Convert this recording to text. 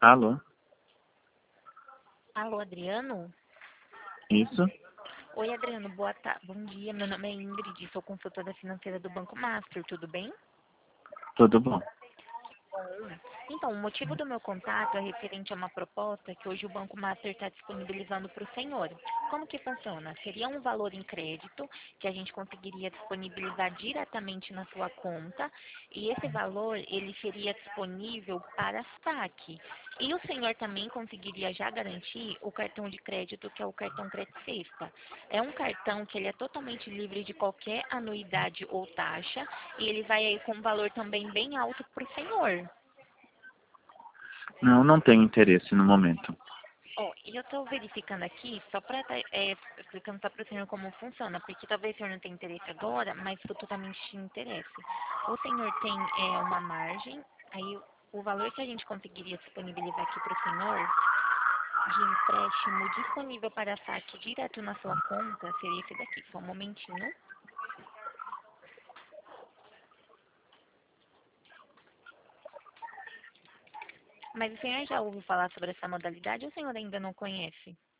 Alô? Alô, Adriano? Isso? Oi, Adriano, bom dia. Meu nome é Ingrid, sou consultora financeira do Banco Master, tudo bem? Tudo bom? Bom. Então, o motivo do meu contato é referente a uma proposta que hoje o Banco Master está disponibilizando para o senhor. Como que funciona? Seria um valor em crédito que a gente conseguiria disponibilizar diretamente na sua conta e esse valor ele seria disponível para saque. E o senhor também conseguiria já garantir o cartão de crédito que é o cartão Crédito Sexta. É um cartão que ele é totalmente livre de qualquer anuidade ou taxa e ele vai aí com um valor também bem alto para o senhor. Não, não tenho interesse no momento. Ó, e eu estou verificando aqui, só para explicando só para o senhor como funciona, porque talvez o senhor não tenha interesse agora, mas futuramente te interesse. O senhor tem uma margem, aí o valor que a gente conseguiria disponibilizar aqui para o senhor de empréstimo disponível para saque direto na sua conta seria esse daqui. Só um momentinho. Mas o senhor já ouviu falar sobre essa modalidade ou o senhor ainda não conhece?